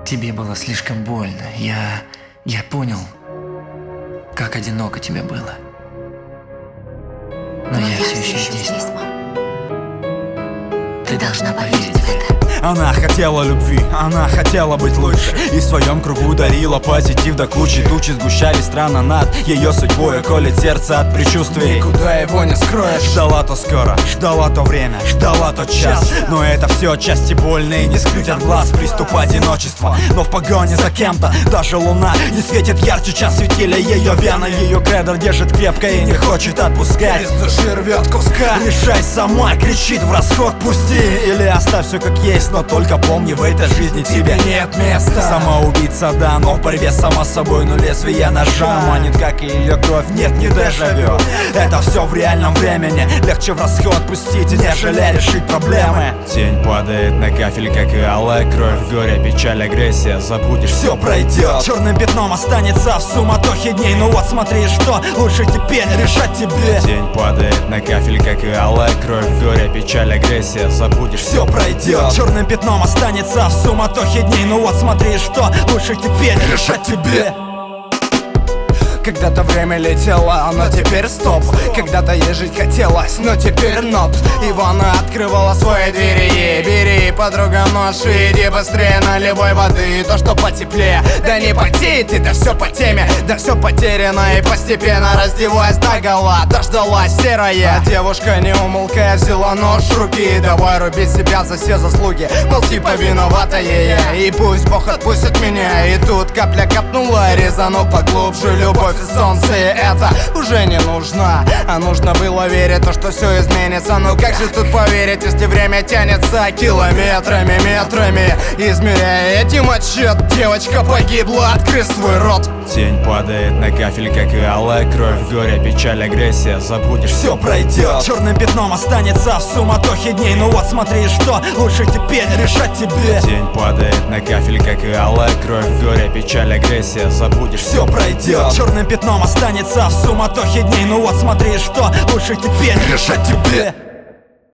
Тебе было слишком больно. Я понял, как одиноко тебе было. Но я все еще здесь. Ты должна поверить в это. Она хотела любви, она хотела быть лучше, и в своем кругу дарила позитив до кучи. Тучи сгущались странно над ее судьбой, колет сердце от предчувствий. Никуда его не скроешь. Ждала то скоро, ждала то время, ждала тот час. Но это все части больные, не скрыть от глаз приступ одиночества. Но в погоне за кем-то даже луна не светит ярче, час светили ее вены. Ее кредо держит крепко и не хочет отпускать. Из души рвет куска. Решай сама, кричит в расход, пусти или оставь все как есть. Но только помни, в этой жизни тебе нет места. Самоубийца, да, но в борьбе сама с собой. Но лезвие ножа манит, как и ее кровь. Нет, не дежавю. Это все в реальном времени. Легче в расход пустить, нежели решить проблемы. Тень падает на кафель, как и алая кровь. Горе, печаль, агрессия, забудешь, все пройдет. Черным пятном останется в суматохе дней. Ну вот смотри, что лучше теперь решать тебе. Тень падает на кафель, как и алая кровь. Горе, печаль, агрессия, забудешь, все пройдет. Черным пятном останется в суматохе дней. Ну вот смотри, что лучше теперь решать тебе. Когда-то время летело, но теперь стоп. Когда-то ей жить хотелось, но теперь not. Ивана открывала свои двери ей. Бери, подруга, нож и иди быстрее, наливай воды, то, что потеплее. Да не потей ты, да все по теме, да все потеряно. И постепенно раздеваясь догола, дождалась серая. А девушка, не умолкая, взяла нож в руки. Давай рубить себя за все заслуги, мол, типа виновата я. И пусть Бог отпустит меня. И тут капля капнула, резанув поглубже. Любовь и солнце, это уже не нужно. А нужно было верить, то, что все изменится. Ну как же тут поверить, если время тянется километрами, метрами, измеряя этим отсчет. Девочка погибла, открой свой рот. Тень падает на кафель, как и алая кровь. Горе, печаль, агрессия, забудешь, все пройдет. Черным пятном останется в суматохе дней. Ну вот смотри, что лучше теперь решать тебе. Тень падает на кафель, как и алая кровь. Горе, печаль, агрессия, забудешь, все пройдет. Черным пятном останется в суматохе дней. Ну вот смотри, что лучше теперь решать тебе.